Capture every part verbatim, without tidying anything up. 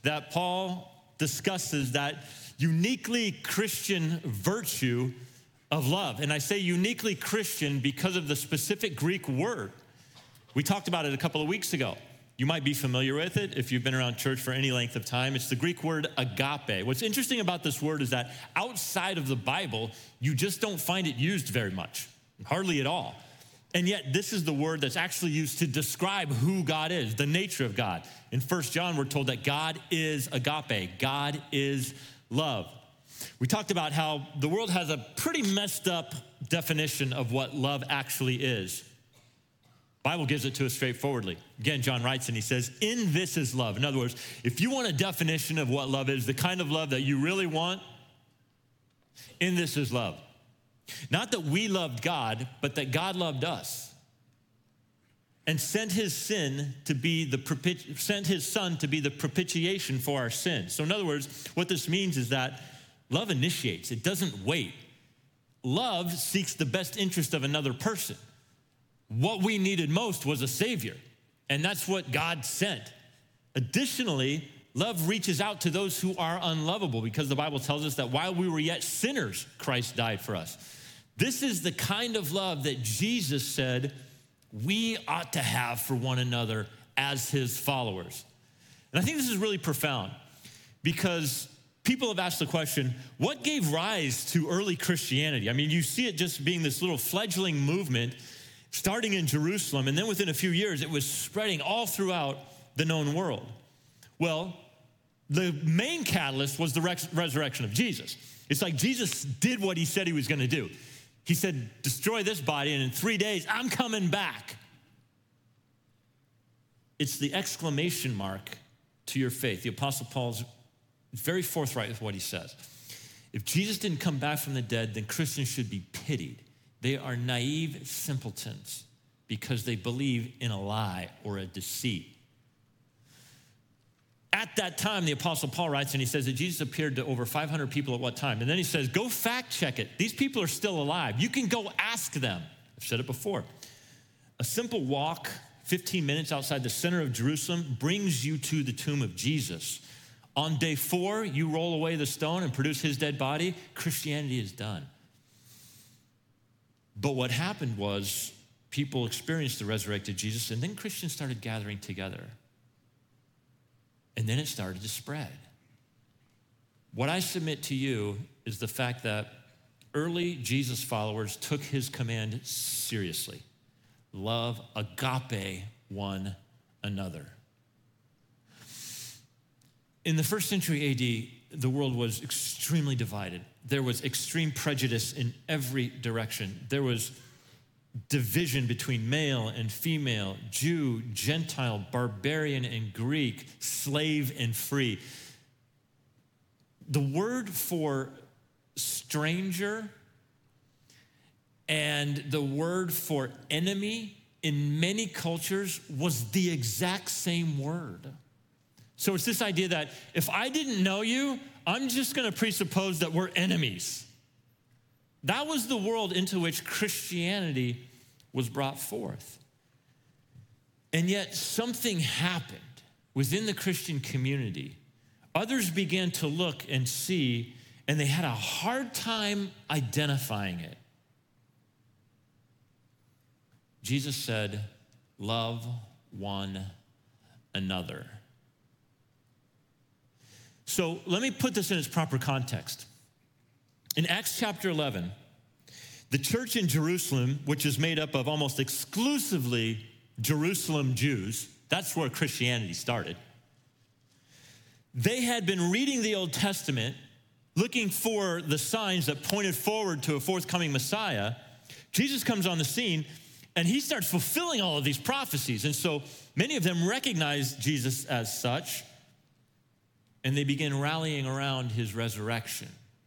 that Paul discusses that uniquely Christian virtue of love. And I say uniquely Christian because of the specific Greek word. We talked about it a couple of weeks ago. You might be familiar with it if you've been around church for any length of time. It's the Greek word agape. What's interesting about this word is that outside of the Bible, you just don't find it used very much, hardly at all. And yet this is the word that's actually used to describe who God is, the nature of God. In First John, we're told that God is agape. God is love. We talked about how the world has a pretty messed up definition of what love actually is. The Bible gives it to us straightforwardly. Again, John writes and he says, in this is love. In other words, if you want a definition of what love is, the kind of love that you really want, in this is love. Not that we loved God, but that God loved us and sent his sin to be the propiti- sent his son to be the propitiation for our sins. So in other words, what this means is that love initiates. It doesn't wait. Love seeks the best interest of another person. What we needed most was a savior, and that's what God sent. Additionally, love reaches out to those who are unlovable because the Bible tells us that while we were yet sinners, Christ died for us. This is the kind of love that Jesus said we ought to have for one another as his followers. And I think this is really profound because people have asked the question, what gave rise to early Christianity? I mean, you see it just being this little fledgling movement starting in Jerusalem, and then within a few years, it was spreading all throughout the known world. Well, the main catalyst was the res- resurrection of Jesus. It's like Jesus did what he said he was gonna do. He said, destroy this body, and in three days, I'm coming back. It's the exclamation mark to your faith. The Apostle Paul's very forthright with what he says. If Jesus didn't come back from the dead, then Christians should be pitied. They are naive simpletons because they believe in a lie or a deceit. At that time, the Apostle Paul writes, and he says that Jesus appeared to over five hundred people at what time? And then he says, go fact check it. These people are still alive. You can go ask them. I've said it before. A simple walk, fifteen minutes outside the center of Jerusalem, brings you to the tomb of Jesus. On day four, you roll away the stone and produce his dead body. Christianity is done. But what happened was people experienced the resurrected Jesus, and then Christians started gathering together. And then it started to spread. What I submit to you is the fact that early Jesus followers took his command seriously. Love, agape one another. In the first century A D, the world was extremely divided. There was extreme prejudice in every direction. There was division between male and female, Jew, Gentile, barbarian and Greek, slave and free. The word for stranger and the word for enemy in many cultures was the exact same word. So it's this idea that if I didn't know you, I'm just gonna presuppose that we're enemies. That was the world into which Christianity was brought forth. And yet something happened within the Christian community. Others began to look and see, and they had a hard time identifying it. Jesus said, love one another. So let me put this in its proper context. In Acts chapter eleven, the church in Jerusalem, which is made up of almost exclusively Jerusalem Jews, that's where Christianity started. They had been reading the Old Testament, looking for the signs that pointed forward to a forthcoming Messiah. Jesus comes on the scene, and he starts fulfilling all of these prophecies. And so many of them recognize Jesus as such, and they begin rallying around his resurrection.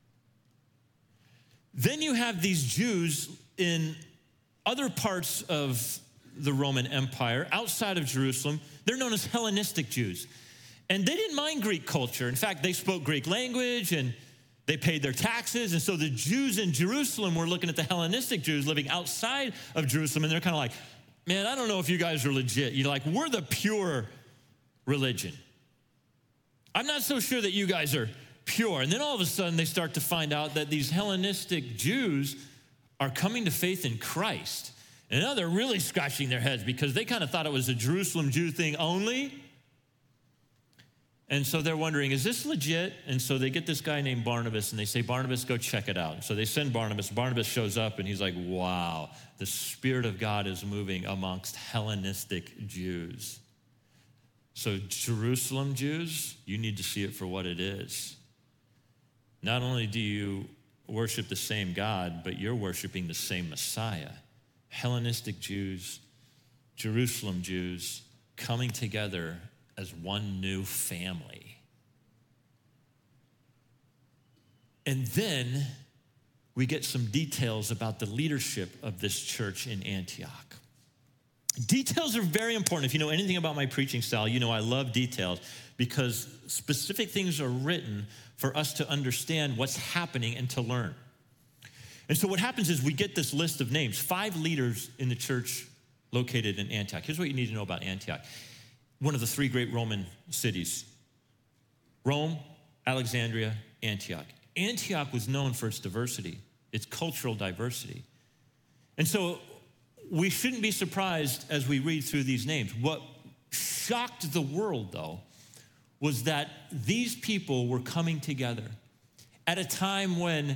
Then you have these Jews in other parts of the Roman Empire, outside of Jerusalem. They're known as Hellenistic Jews. And they didn't mind Greek culture. In fact, they spoke Greek language and they paid their taxes. And so the Jews in Jerusalem were looking at the Hellenistic Jews living outside of Jerusalem, and they're kind of like, man, I don't know if you guys are legit. You're like, we're the pure religion. I I'm not so sure that you guys are pure. And then all of a sudden they start to find out that these Hellenistic Jews are coming to faith in Christ. And now they're really scratching their heads because they kind of thought it was a Jerusalem Jew thing only. And so they're wondering, is this legit? And so they get this guy named Barnabas and they say, Barnabas, go check it out. So they send Barnabas. Barnabas shows up and he's like, wow, the Spirit of God is moving amongst Hellenistic Jews. So Jerusalem Jews, you need to see it for what it is. Not only do you worship the same God, but you're worshiping the same Messiah. Hellenistic Jews, Jerusalem Jews coming together as one new family. And then we get some details about the leadership of this church in Antioch. Details are very important. If you know anything about my preaching style, you know I love details because specific things are written for us to understand what's happening and to learn. And so what happens is we get this list of names, five leaders in the church located in Antioch. Here's what you need to know about Antioch. One of the three great Roman cities. Rome, Alexandria, Antioch. Antioch was known for its diversity, its cultural diversity. And so we shouldn't be surprised as we read through these names. What shocked the world, though, was that these people were coming together at a time when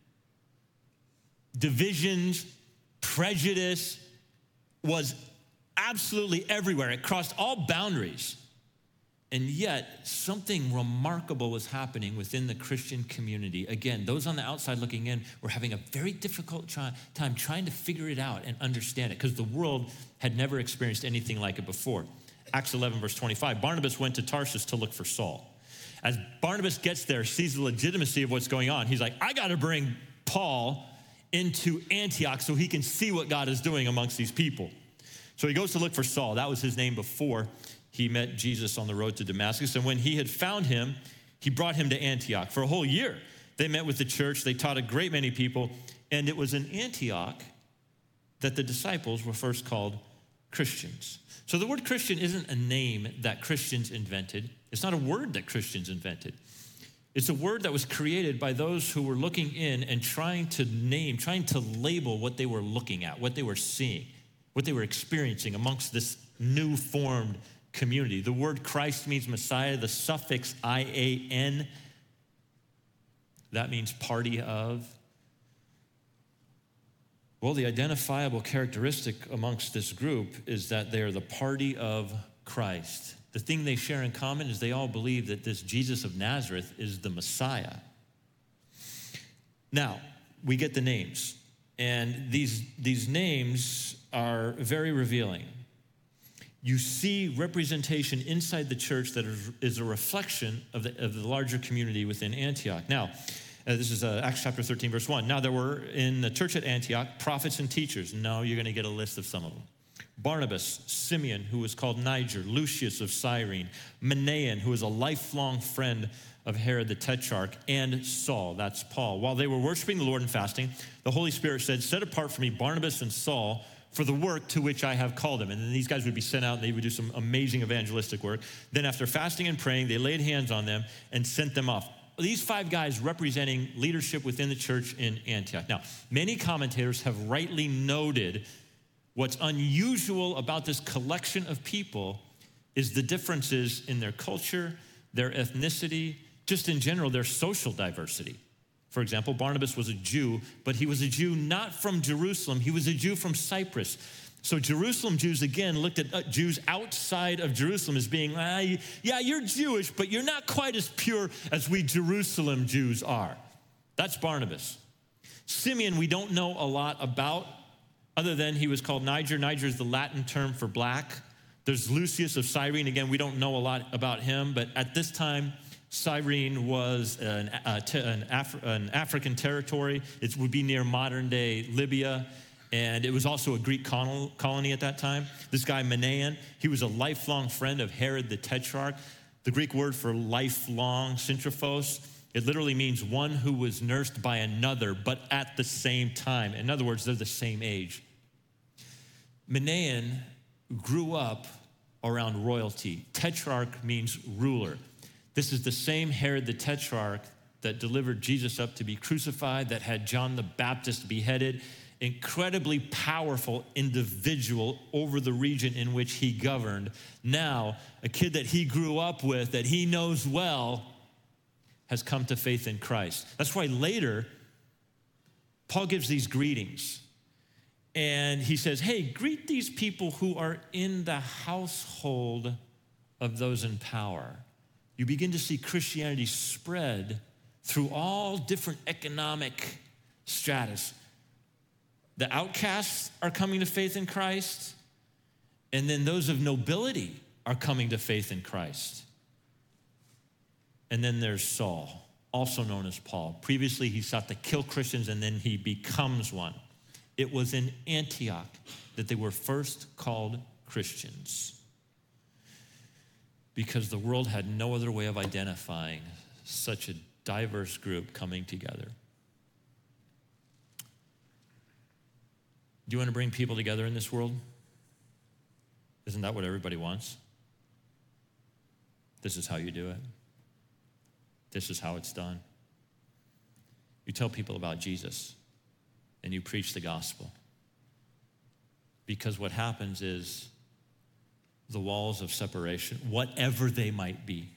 divisions, prejudice was absolutely everywhere. It crossed all boundaries. And yet, something remarkable was happening within the Christian community. Again, those on the outside looking in were having a very difficult try, time trying to figure it out and understand it because the world had never experienced anything like it before. Acts eleven, verse twenty-five, Barnabas went to Tarsus to look for Saul. As Barnabas gets there, sees the legitimacy of what's going on, he's like, I got to bring Paul into Antioch so he can see what God is doing amongst these people. So he goes to look for Saul. That was his name before he met Jesus on the road to Damascus. And when he had found him, he brought him to Antioch. For a whole year, they met with the church. They taught a great many people. And it was in Antioch that the disciples were first called Christians. So the word Christian isn't a name that Christians invented. It's not a word that Christians invented. It's a word that was created by those who were looking in and trying to name, trying to label what they were looking at, what they were seeing, what they were experiencing amongst this new formed community. The word Christ means Messiah. The suffix I A N, that means party of. Well, the identifiable characteristic amongst this group is that they are the party of Christ. The thing they share in common is they all believe that this Jesus of Nazareth is the Messiah. Now, we get the names, and these, these names are very revealing. You see representation inside the church that is, is a reflection of the, of the larger community within Antioch. Now, uh, this is uh, Acts chapter thirteen, verse one. Now, there were in the church at Antioch prophets and teachers. Now, you're going to get a list of some of them. Barnabas, Simeon, who was called Niger, Lucius of Cyrene, Manaen, who was a lifelong friend of Herod the Tetrarch, and Saul, that's Paul. While they were worshiping the Lord and fasting, the Holy Spirit said, set apart for me Barnabas and Saul for the work to which I have called them. And then these guys would be sent out and they would do some amazing evangelistic work. Then after fasting and praying, they laid hands on them and sent them off. These five guys representing leadership within the church in Antioch. Now, many commentators have rightly noted what's unusual about this collection of people is the differences in their culture, their ethnicity, just in general, their social diversity. For example, Barnabas was a Jew, but he was a Jew not from Jerusalem. He was a Jew from Cyprus. So Jerusalem Jews, again, looked at uh, Jews outside of Jerusalem as being, ah, yeah, you're Jewish, but you're not quite as pure as we Jerusalem Jews are. That's Barnabas. Simeon, we don't know a lot about, other than he was called Niger. Niger is the Latin term for black. There's Lucius of Cyrene. Again, we don't know a lot about him, but at this time, Cyrene was an, uh, te- an, Af- an African territory. It would be near modern-day Libya, and it was also a Greek col- colony at that time. This guy, Manaen, he was a lifelong friend of Herod the Tetrarch. The Greek word for lifelong, syntrophos, it literally means one who was nursed by another, but at the same time. In other words, they're the same age. Manaen grew up around royalty. Tetrarch means ruler. This is the same Herod the Tetrarch that delivered Jesus up to be crucified, that had John the Baptist beheaded, incredibly powerful individual over the region in which he governed. Now, a kid that he grew up with, that he knows well, has come to faith in Christ. That's why later, Paul gives these greetings. And he says, hey, greet these people who are in the household of those in power. You begin to see Christianity spread through all different economic stratas. The outcasts are coming to faith in Christ, and then those of nobility are coming to faith in Christ. And then there's Saul, also known as Paul. Previously, he sought to kill Christians, and then he becomes one. It was in Antioch that they were first called Christians, because the world had no other way of identifying such a diverse group coming together. Do you want to bring people together in this world? Isn't that what everybody wants? This is how you do it. This is how it's done. You tell people about Jesus and you preach the gospel. Because what happens is the walls of separation, whatever they might be,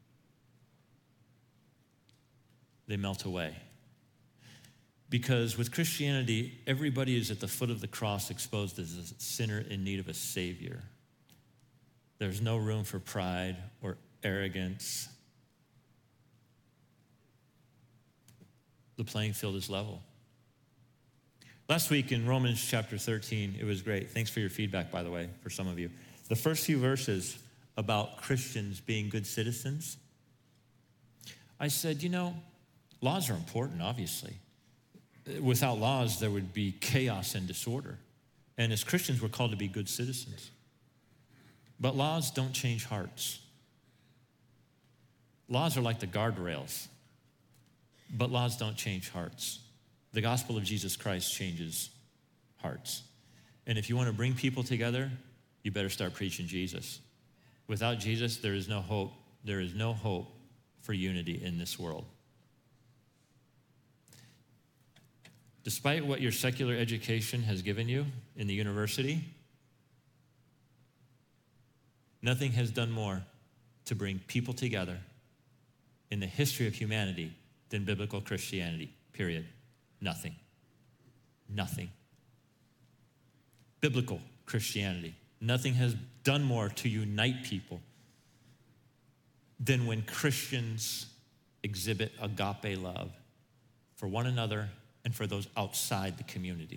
they melt away. Because with Christianity, everybody is at the foot of the cross exposed as a sinner in need of a savior. There's no room for pride or arrogance. The playing field is level. Last week in Romans chapter thirteen, it was great. Thanks for your feedback, by the way, for some of you. The first few verses about Christians being good citizens, I said, you know, laws are important, obviously. Without laws, there would be chaos and disorder. And as Christians, we're called to be good citizens. But laws don't change hearts. Laws are like the guardrails, but laws don't change hearts. The gospel of Jesus Christ changes hearts. And if you want to bring people together, you better start preaching Jesus. Without Jesus, there is no hope. There is no hope for unity in this world. Despite what your secular education has given you in the university, nothing has done more to bring people together in the history of humanity than biblical Christianity, period. Nothing. Nothing. Biblical Christianity. Nothing has done more to unite people than when Christians exhibit agape love for one another and for those outside the community.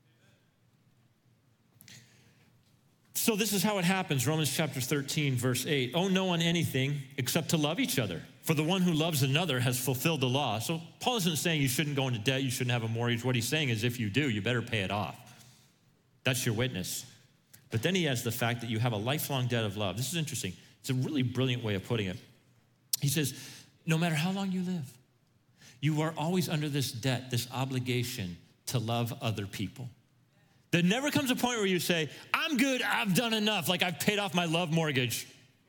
So this is how it happens. Romans chapter thirteen, verse eight. Owe no one anything except to love each other. For the one who loves another has fulfilled the law. So Paul isn't saying you shouldn't go into debt, you shouldn't have a mortgage. What he's saying is if you do, you better pay it off. That's your witness. But then he has the fact that you have a lifelong debt of love. This is interesting. It's a really brilliant way of putting it. He says, no matter how long you live, you are always under this debt, this obligation to love other people. There never comes a point where you say, I'm good, I've done enough, like I've paid off my love mortgage.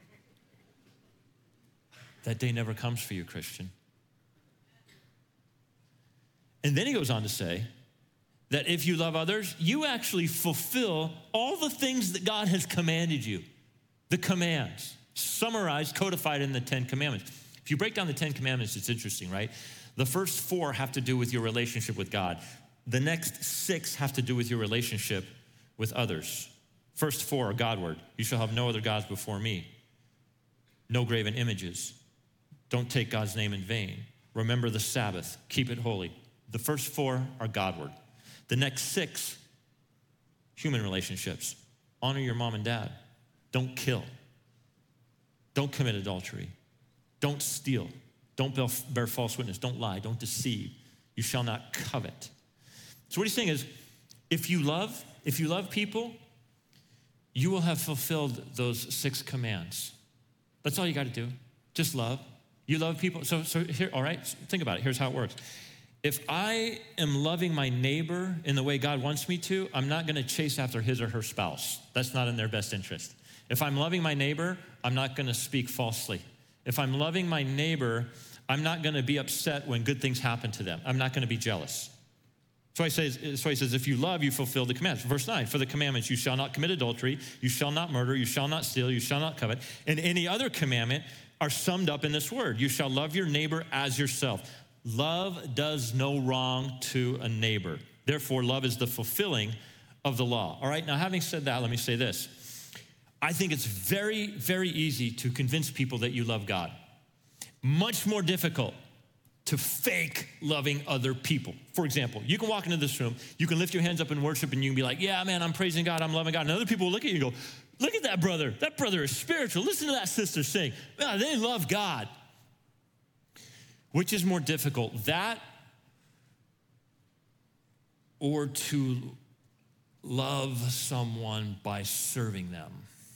That day never comes for you, Christian. And then he goes on to say that if you love others, you actually fulfill all the things that God has commanded you. The commands, summarized, codified in the Ten Commandments. If you break down the Ten Commandments, it's interesting, right? The first four have to do with your relationship with God. The next six have to do with your relationship with others. First four are Godward. You shall have no other gods before me. No graven images. Don't take God's name in vain. Remember the Sabbath. Keep it holy. The first four are Godward. The next six, human relationships. Honor your mom and dad. Don't kill. Don't commit adultery. Don't steal. Don't bear false witness. Don't lie. Don't deceive. You shall not covet. So what he's saying is, if you love, if you love people, you will have fulfilled those six commands. That's all you got to do. Just love. You love people. So, so here, all right, think about it. Here's how it works. If I am loving my neighbor in the way God wants me to, I'm not going to chase after his or her spouse. That's not in their best interest. If I'm loving my neighbor, I'm not going to speak falsely. If I'm loving my neighbor, I'm not gonna be upset when good things happen to them. I'm not gonna be jealous. So he says, so he says, if you love, you fulfill the commandments. Verse nine, for the commandments, you shall not commit adultery, you shall not murder, you shall not steal, you shall not covet. And any other commandment are summed up in this word. You shall love your neighbor as yourself. Love does no wrong to a neighbor. Therefore, love is the fulfilling of the law. All right, now having said that, let me say this. I think it's very, very easy to convince people that you love God. Much more difficult to fake loving other people. For example, you can walk into this room, you can lift your hands up in worship and you can be like, yeah, man, I'm praising God, I'm loving God. And other people will look at you and go, look at that brother. That brother is spiritual. Listen to that sister sing. Man, they love God. Which is more difficult, that or to love someone by serving them,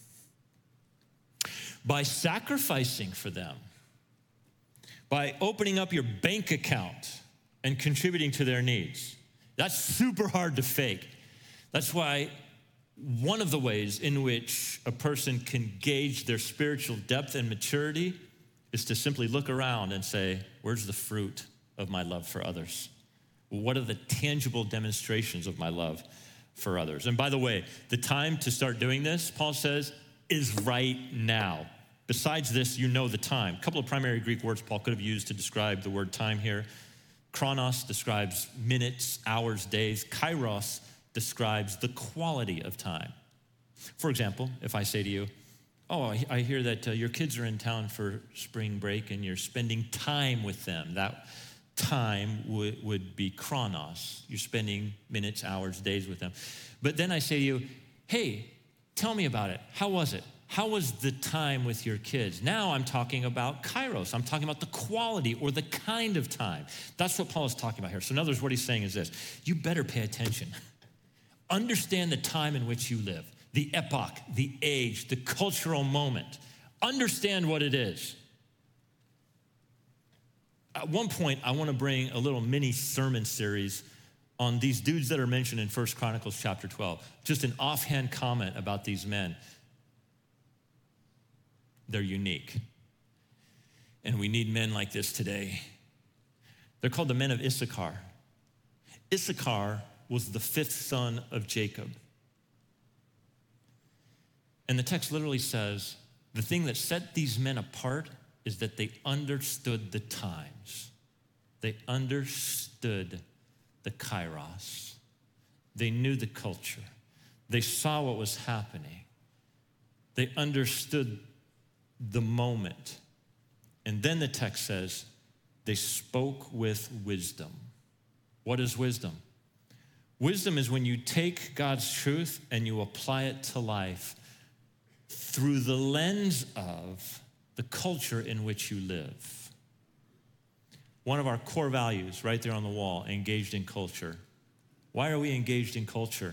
by sacrificing for them, by opening up your bank account and contributing to their needs? That's super hard to fake. That's why one of the ways in which a person can gauge their spiritual depth and maturity is to simply look around and say, where's the fruit of my love for others? What are the tangible demonstrations of my love for others? And by the way, the time to start doing this, Paul says, is right now. Besides this, you know the time. A couple of primary Greek words Paul could have used to describe the word time here. Chronos describes minutes, hours, days. Kairos describes the quality of time. For example, if I say to you, oh, I hear that uh, your kids are in town for spring break and you're spending time with them. That time would, would be chronos. You're spending minutes, hours, days with them. But then I say to you, hey, tell me about it. How was it? How was the time with your kids? Now I'm talking about kairos. I'm talking about the quality or the kind of time. That's what Paul is talking about here. So in other words, what he's saying is this: you better pay attention. Understand the time in which you live, the epoch, the age, the cultural moment. Understand what it is. At one point, I want to bring a little mini sermon series on these dudes that are mentioned in First Chronicles chapter twelve. Just an offhand comment about these men. They're unique. And we need men like this today. They're called the men of Issachar. Issachar was the fifth son of Jacob. And the text literally says, the thing that set these men apart is that they understood the times. They understood the kairos. They knew the culture. They saw what was happening. They understood the moment. And then the text says, they spoke with wisdom. What is wisdom? Wisdom is when you take God's truth and you apply it to life through the lens of the culture in which you live. One of our core values right there on the wall, engaged in culture. Why are we engaged in culture?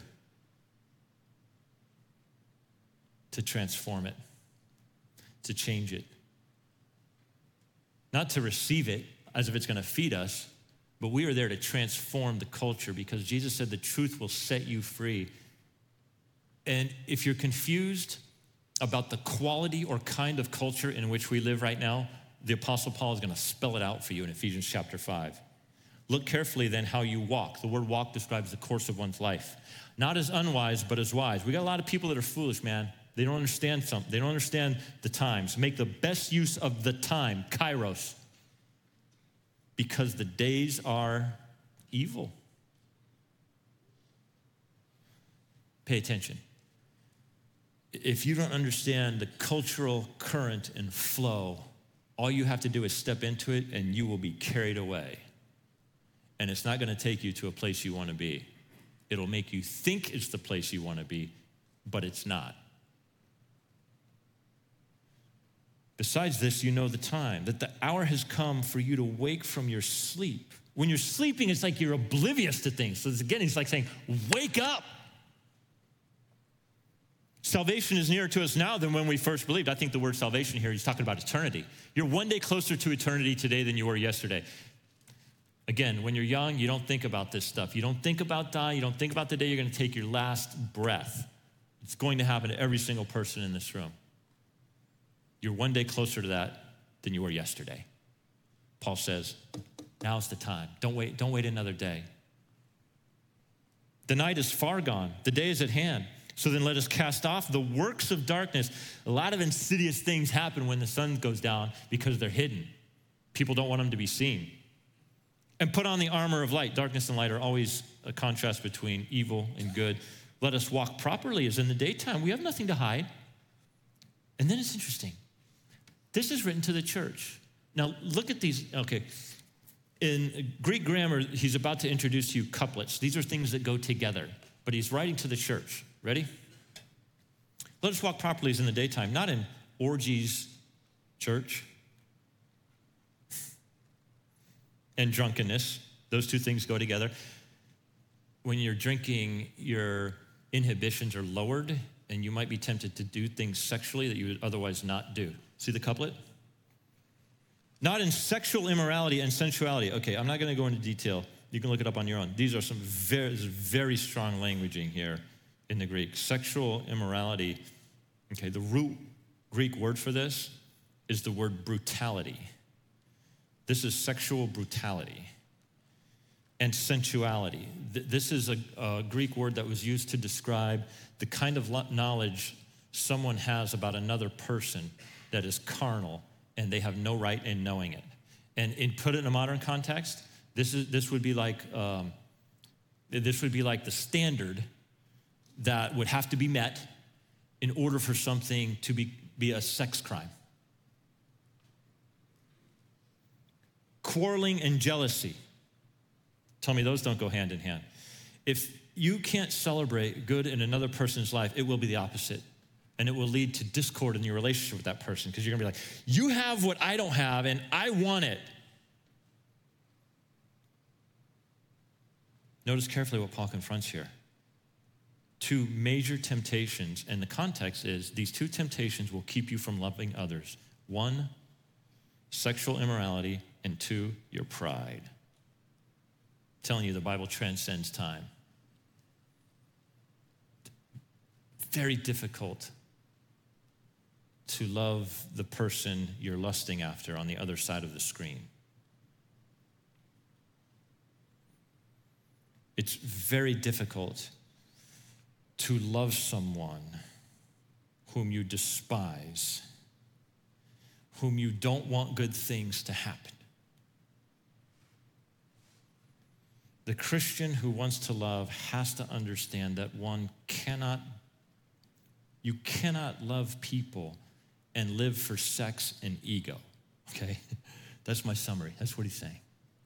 To transform it, to change it. Not to receive it as if it's gonna feed us, but we are there to transform the culture because Jesus said the truth will set you free. And if you're confused about the quality or kind of culture in which we live right now, the Apostle Paul is gonna spell it out for you in Ephesians chapter five. Look carefully then how you walk. The word walk describes the course of one's life. Not as unwise, but as wise. We got a lot of people that are foolish, man. They don't understand something. They don't understand the times. Make the best use of the time, kairos, because the days are evil. Pay attention. If you don't understand the cultural current and flow, all you have to do is step into it and you will be carried away. And it's not gonna take you to a place you wanna be. It'll make you think it's the place you wanna be, but it's not. Besides this, you know the time, that the hour has come for you to wake from your sleep. When you're sleeping, it's like you're oblivious to things. So again, he's like saying, wake up. Salvation is nearer to us now than when we first believed. I think the word salvation here, he's talking about eternity. You're one day closer to eternity today than you were yesterday. Again, when you're young, you don't think about this stuff. You don't think about dying. You don't think about the day you're going to take your last breath. It's going to happen to every single person in this room. You're one day closer to that than you were yesterday. Paul says, now's the time. Don't wait, don't wait another day. The night is far gone. The day is at hand. So then let us cast off the works of darkness. A lot of insidious things happen when the sun goes down because they're hidden. People don't want them to be seen. And put on the armor of light. Darkness and light are always a contrast between evil and good. Let us walk properly as in the daytime. We have nothing to hide. And then it's interesting. This is written to the church. Now look at these, okay. In Greek grammar, he's about to introduce to you couplets. These are things that go together, but he's writing to the church. Ready? Let us walk properly as in the daytime, not in orgies, church, and drunkenness. Those two things go together. When you're drinking, your inhibitions are lowered, and you might be tempted to do things sexually that you would otherwise not do. See the couplet? Not in sexual immorality and sensuality. Okay, I'm not going to go into detail. You can look it up on your own. These are some very, very strong languaging here in the Greek. Sexual immorality, okay, the root Greek word for this is the word brutality. This is sexual brutality and sensuality. This is a, a Greek word that was used to describe the kind of knowledge someone has about another person that is carnal and they have no right in knowing it. And in, put it in a modern context, this is this would be like um, this would be like the standard that would have to be met in order for something to be, be a sex crime. Quarreling and jealousy. Tell me those don't go hand in hand. If you can't celebrate good in another person's life, it will be the opposite. And it will lead to discord in your relationship with that person because you're gonna be like, you have what I don't have and I want it. Notice carefully what Paul confronts here. Two major temptations, and the context is these two temptations will keep you from loving others. One, sexual immorality, and two, your pride. I'm telling you, the Bible transcends time. Very difficult to love the person you're lusting after on the other side of the screen. It's very difficult to love someone whom you despise, whom you don't want good things to happen. The Christian who wants to love has to understand that one cannot, you cannot love people and live for sex and ego, okay? That's my summary. That's what he's saying.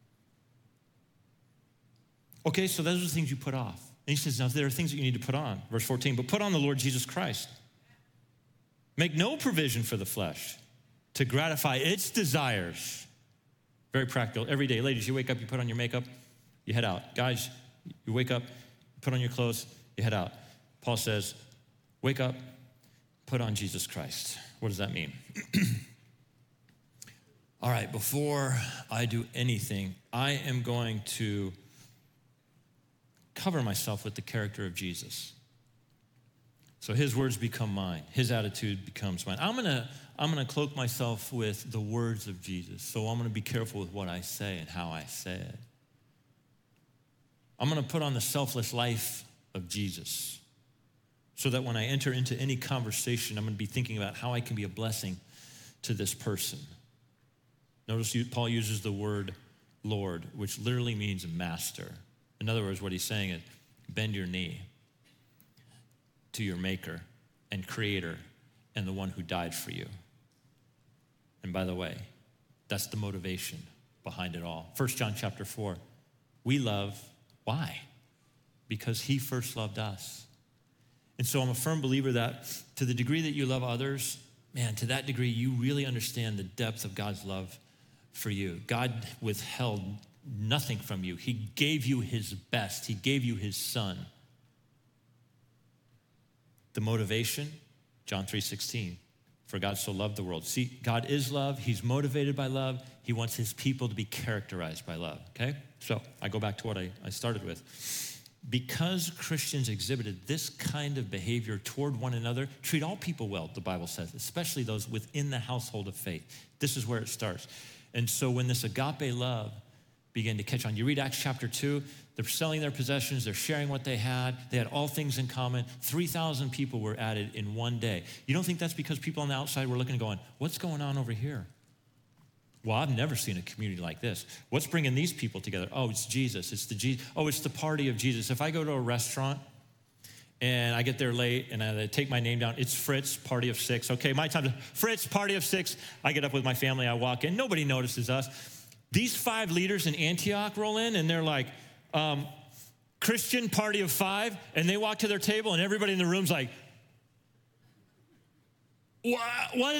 Okay, so those are the things you put off. And he says, now there are things that you need to put on. Verse fourteen, but put on the Lord Jesus Christ. Make no provision for the flesh to gratify its desires. Very practical, every day. Ladies, you wake up, you put on your makeup, you head out. Guys, you wake up, put on your clothes, you head out. Paul says, wake up, put on Jesus Christ. What does that mean? All right, before I do anything, I am going to cover myself with the character of Jesus. So his words become mine. His attitude becomes mine. I'm gonna, I'm gonna cloak myself with the words of Jesus. So I'm gonna be careful with what I say and how I say it. I'm gonna put on the selfless life of Jesus so that when I enter into any conversation, I'm gonna be thinking about how I can be a blessing to this person. Notice Paul uses the word Lord, which literally means master. In other words, what he's saying is bend your knee to your maker and creator and the one who died for you. And by the way, that's the motivation behind it all. First John chapter four, we love, why? Because he first loved us. And so I'm a firm believer that to the degree that you love others, man, to that degree, you really understand the depth of God's love for you. God withheld nothing from you. He gave you his best. He gave you his son. The motivation, John three sixteen, for God so loved the world. See, God is love. He's motivated by love. He wants his people to be characterized by love, okay? So I go back to what I, I started with. because Christians exhibited this kind of behavior toward one another, treat all people well, the Bible says, especially those within the household of faith. This is where it starts. And so when this agape love began to catch on, you read Acts chapter two, they're selling their possessions, they're sharing what they had, they had all things in common. three thousand people were added in one day. You don't think that's because people on the outside were looking and going, what's going on over here? Well, I've never seen a community like this. What's bringing these people together? Oh, it's Jesus. It's the Jesus. Oh, it's the party of Jesus. If I go to a restaurant and I get there late and I take my name down, it's Fritz, party of six. Okay, my time to Fritz, party of six. I get up with my family. I walk in. Nobody notices us. These five leaders in Antioch roll in and they're like, um, Christian party of five. And they walk to their table and everybody in the room's like, what? what?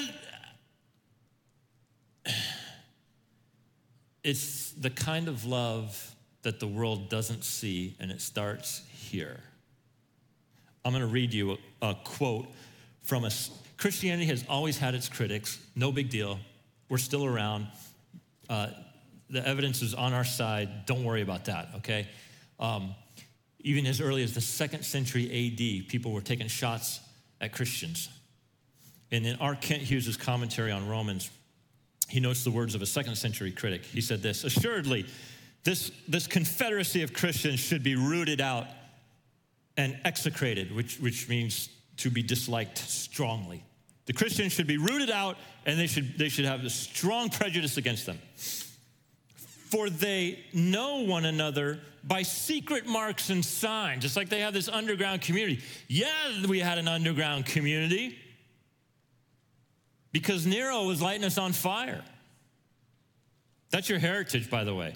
It's the kind of love that the world doesn't see, and it starts here. I'm going to read you a, a quote from a, Christianity has always had its critics. No big deal. We're still around. Uh, the evidence is on our side. Don't worry about that, okay? Um, even as early as the second century A D, people were taking shots at Christians. And in R. Kent Hughes' commentary on Romans, he notes the words of a second century critic. He said this, assuredly, this, this confederacy of Christians should be rooted out and execrated, which, which means to be disliked strongly. The Christians should be rooted out and they should, they should have a strong prejudice against them. For they know one another by secret marks and signs. It's like they have this underground community. Yeah, we had an underground community, because Nero was lighting us on fire. That's your heritage, by the way.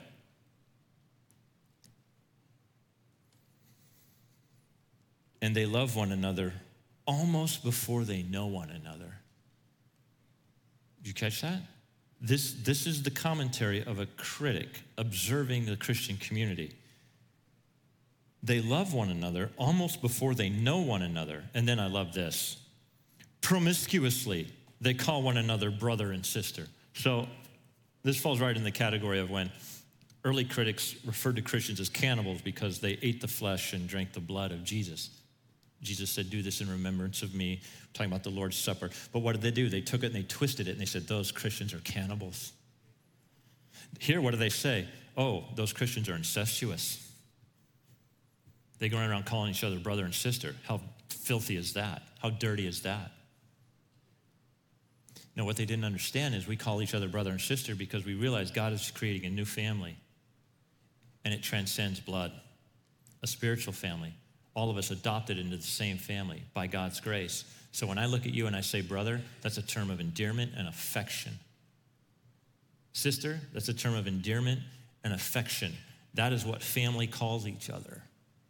And they love one another almost before they know one another. Did you catch that? This, this is the commentary of a critic observing the Christian community. They love one another almost before they know one another. And then I love this. Promiscuously, they call one another brother and sister. So this falls right in the category of when early critics referred to Christians as cannibals because they ate the flesh and drank the blood of Jesus. Jesus said, do this in remembrance of me. We're talking about the Lord's Supper. But what did they do? They took it and they twisted it and they said, those Christians are cannibals. Here, what do they say? Oh, those Christians are incestuous. They go around calling each other brother and sister. How filthy is that? How dirty is that? No, what they didn't understand is we call each other brother and sister because we realize God is creating a new family, and it transcends blood, a spiritual family. All of us adopted into the same family by God's grace. So when I look at you and I say brother, that's a term of endearment and affection. Sister, that's a term of endearment and affection. That is what family calls each other.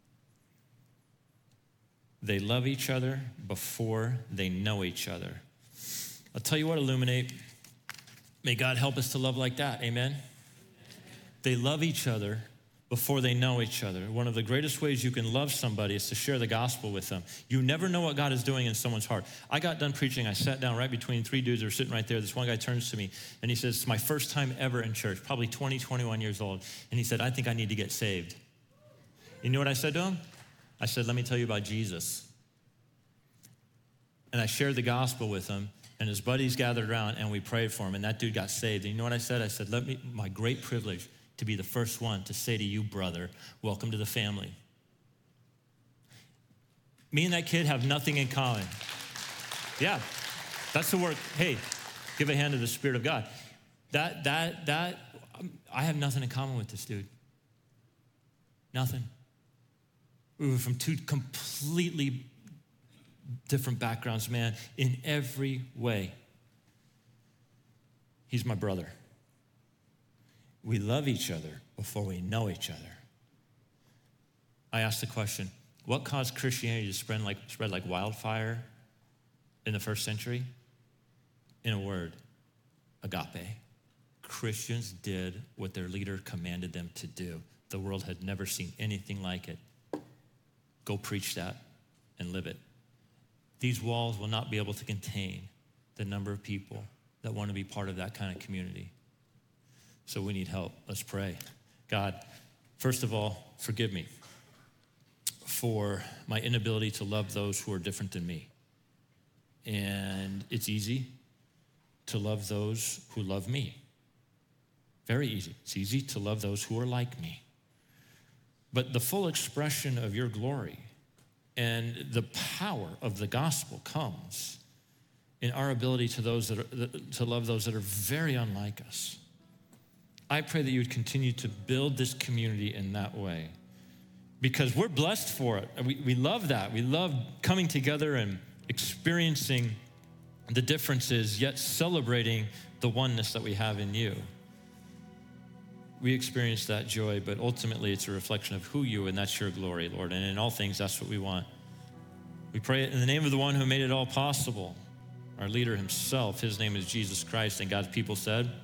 They love each other before they know each other. I'll tell you what, Illuminate, may God help us to love like that, amen? They love each other before they know each other. One of the greatest ways you can love somebody is to share the gospel with them. You never know what God is doing in someone's heart. I got done preaching, I sat down right between three dudes that were sitting right there. This one guy turns to me and he says, it's my first time ever in church, probably twenty, twenty-one years old. And he said, I think I need to get saved. You know what I said to him? I said, let me tell you about Jesus. And I shared the gospel with him. And his buddies gathered around and we prayed for him, and that dude got saved. And you know what I said? I said, let me, my great privilege to be the first one to say to you, brother, welcome to the family. Me and that kid have nothing in common. Yeah, that's the work. Hey, give a hand to the Spirit of God. That, that, that, I have nothing in common with this dude. Nothing. We were from two completely different backgrounds, man, in every way. He's my brother. We love each other before we know each other. I asked the question, what caused Christianity to spread like, spread like wildfire in the first century? In a word, agape. Christians did what their leader commanded them to do. The world had never seen anything like it. Go preach that and live it. These walls will not be able to contain the number of people that want to be part of that kind of community. So we need help. Let's pray. God, first of all, forgive me. for my inability to love those who are different than me. And it's easy to love those who love me. Very easy. It's easy to love those who are like me. But the full expression of your glory and the power of the gospel comes in our ability to those that are, to love those that are very unlike us. I pray that you would continue to build this community in that way, because we're blessed for it. We, we love that. We love coming together and experiencing the differences, yet celebrating the oneness that we have in you. We experience that joy, but ultimately it's a reflection of who you, and that's your glory, Lord. And in all things, that's what we want. We pray it in the name of the one who made it all possible, our leader himself. His name is Jesus Christ, and God's people said,